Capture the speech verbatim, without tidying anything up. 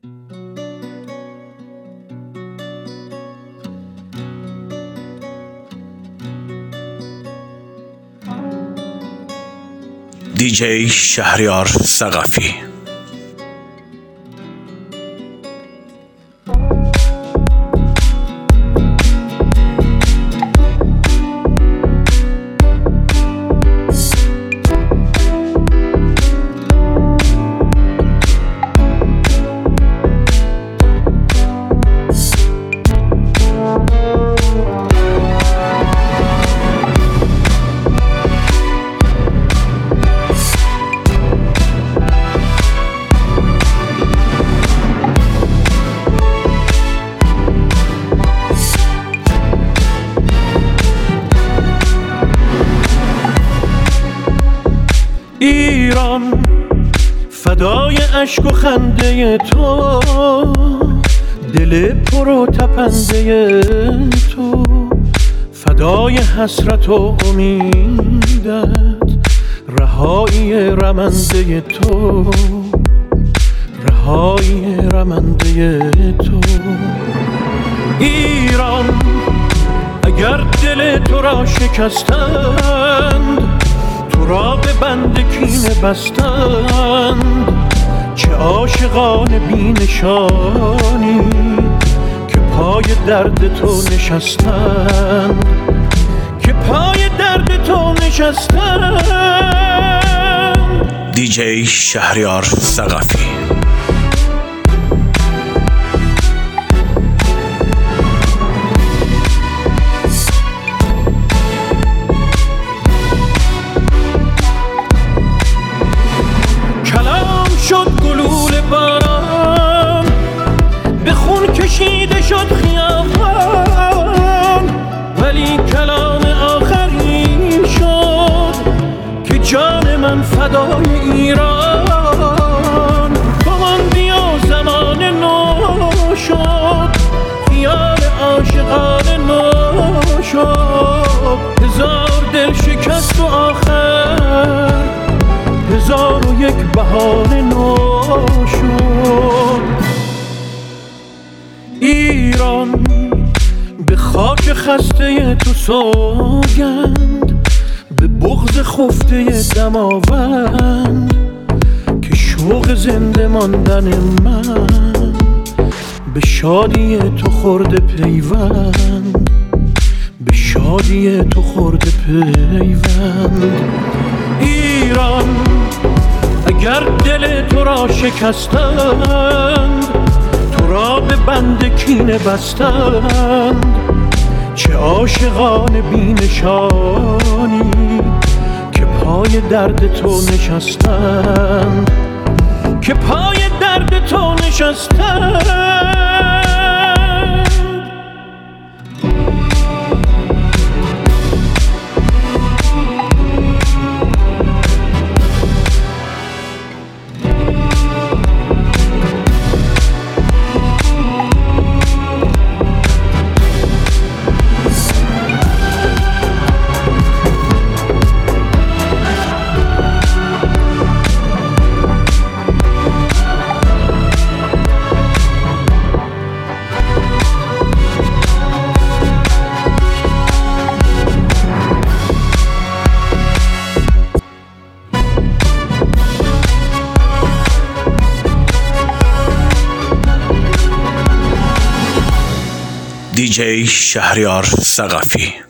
دیجی شهریار ثقفی. ایران فدای اشک و خنده تو، دل پر و تپنده تو، فدای حسرت و امیدت، رهایی رمنده تو، رهایی رمنده تو. ایران اگر دل تو را شکستند، تو را به بند کینه بستند، چه عاشقان بی نشانی که پای درد تو نشستند، که پای درد تو نشستند. دیجی شهریار ثقفی. شد گلوله باران، به خون کشیده شد خیابان، ولی کلام آخری شد که جان من فدای ایران. گمان بیا زمان نو شد، خیال عاشقان نو شد، هزار دل شکست و آخر هزار و یک بهانه نو شد. ایران به خاک خسته تو سوگند، به بغض خفته دماوند، که شوق زنده ماندن من به شادی تو خورده پیوند، به شادی تو خورده پیوند. ایران اگر دل تو را شکستند، تو را به بند کینه بستند، چه عاشقان بی نشانی که پای درد تو نشستند، که پای درد تو نشستند. دیجی شهریار ثقفی.